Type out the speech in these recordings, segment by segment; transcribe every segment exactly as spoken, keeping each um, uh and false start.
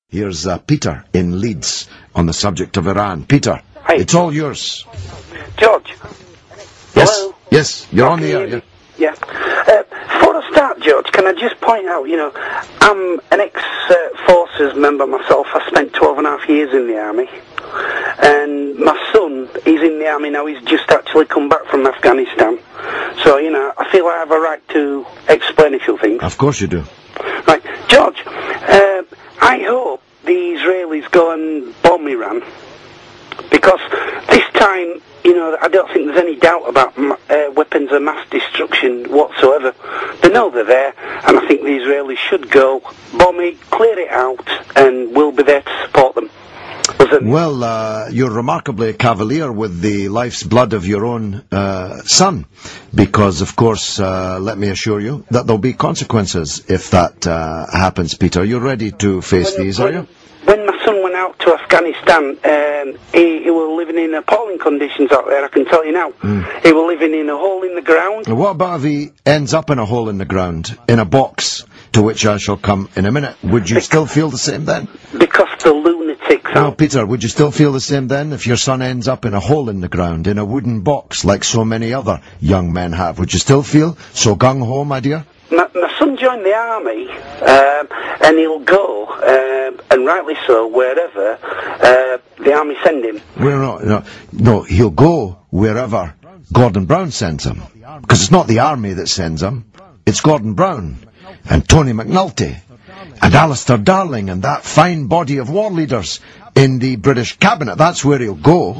Here's uh, Peter in Leeds on the subject of Iran. Peter, Hi. It's all yours. George. Yes, Hello? yes, you're Oh, on the can air. you Yeah. hear me? Yeah. Uh, before I start, George, can I just point out, you know, I'm an ex-forces member myself. I spent twelve and a half years in the army. And my son, he's in the army now. He's just actually come back from Afghanistan. So, you know, I feel I have a right to explain a few things. Of course you do. Right. George, uh, I hope the Israelis go and bomb Iran. Because this time, you know, I don't think there's any doubt about uh, weapons of mass destruction whatsoever. They know they're there, and I think the Israelis should go, bomb it, clear it out, and we'll be there to support them. Well, uh, you're remarkably cavalier with the life's blood of your own uh, son, because, of course, uh, let me assure you that there'll be consequences if that uh, happens, Peter. You're ready to face when, these, when, are you? When my son went out to Afghanistan, um, he, he was living in appalling conditions out there, I can tell you now. Mm. He was living in a hole in the ground. What about if he ends up in a hole in the ground, in a box, to which I shall come in a minute? Would you Bec- still feel the same then? Because the lunatics No, out. Peter, would you still feel the same then if your son ends up in a hole in the ground, in a wooden box, like so many other young men have? Would you still feel so gung-ho, my dear? My, my son joined the army, um, and he'll go, uh, and rightly so, wherever uh, the army send him. Well, no, no, no, he'll go wherever Gordon Brown sends him. Because it's not the army that sends him, it's Gordon Brown, and Tony McNulty, and Alistair Darling, and that fine body of war leaders in the British cabinet. That's where he'll go.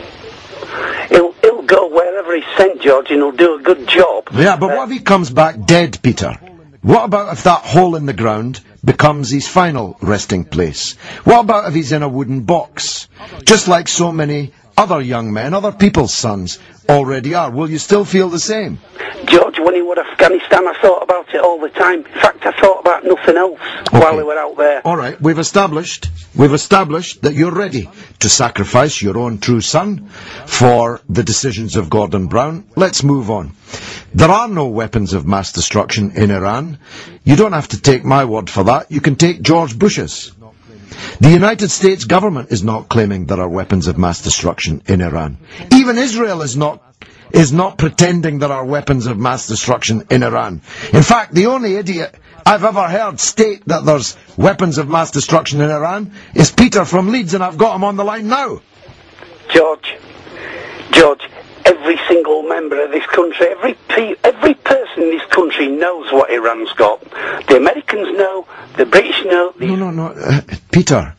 He'll, he'll go wherever he's sent, George, and he'll do a good job. Yeah, but uh, what if he comes back dead, Peter? What about if that hole in the ground becomes his final resting place? What about if he's in a wooden box? Just like so many other young men, other people's sons, already are. Will you still feel the same? George, when he was in Afghanistan, I thought about it all the time. In fact, I thought about nothing else okay. while we were out there. All right, we've established, we've established that you're ready to sacrifice your own true son for the decisions of Gordon Brown. Let's move on. There are no weapons of mass destruction in Iran. You don't have to take my word for that. You can take George Bush's. The United States government is not claiming there are weapons of mass destruction in Iran. Even Israel is not is not pretending there are weapons of mass destruction in Iran. In fact, the only idiot I've ever heard state that there's weapons of mass destruction in Iran is Peter from Leeds, and I've got him on the line now. George, George, every single member of this country, every pe- every person in this country knows what Iran's got. The Americans know, the British know. The no, no, no, uh, Peter,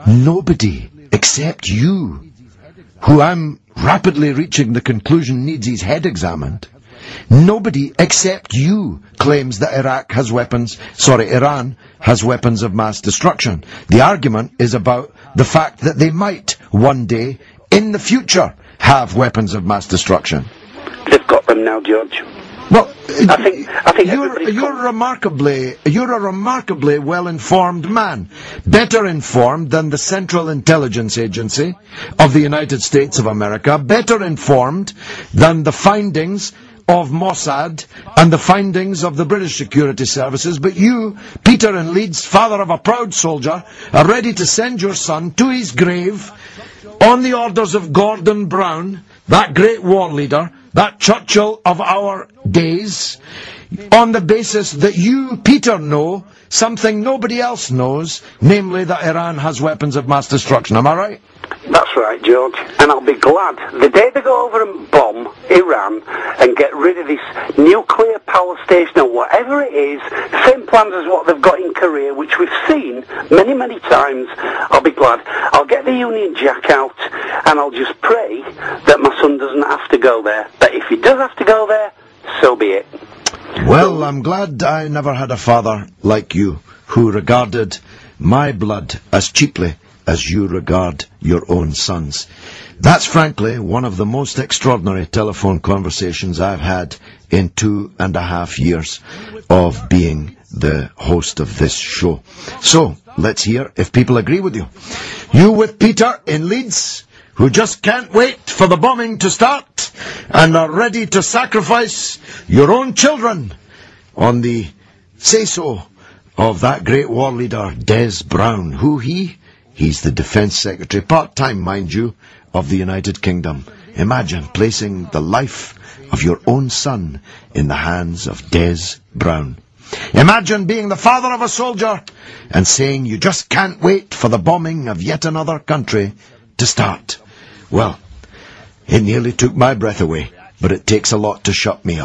nobody except you, who I'm rapidly reaching the conclusion needs his head examined. Nobody except you claims that Iraq has weapons, sorry, Iran has weapons of mass destruction. The argument is about the fact that they might one day in the future have weapons of mass destruction. They've got them now, George. Well, I think I think you're, you're remarkably you're a remarkably well-informed man, better informed than the Central Intelligence Agency of the United States of America, better informed than the findings of Mossad and the findings of the British security services. But you, Peter in Leeds, father of a proud soldier, are ready to send your son to his grave on the orders of Gordon Brown, that great war leader, that Churchill of our days, on the basis that you, Peter, know something nobody else knows, namely that Iran has weapons of mass destruction. Am I right? That's right, George. And I'll be glad the day they go over and bomb Iran and get rid of this nuclear power station or whatever it is, same plans as what they've got in Korea, which we've seen many, many times. I'll be glad. I'll get the Union Jack out and I'll just pray that my son doesn't have to go there. But if he does have to go there, so be it. Well, I'm glad I never had a father like you, who regarded my blood as cheaply as you regard your own sons. That's frankly one of the most extraordinary telephone conversations I've had in two and a half years of being the host of this show. So, let's hear if people agree with you. You with Peter in Leeds, who just can't wait for the bombing to start and are ready to sacrifice your own children on the say-so of that great war leader, Des Brown. Who he? He's the Defence Secretary, part-time, mind you, of the United Kingdom. Imagine placing the life of your own son in the hands of Des Brown. Imagine being the father of a soldier and saying you just can't wait for the bombing of yet another country to start. Well, it nearly took my breath away, but it takes a lot to shut me up.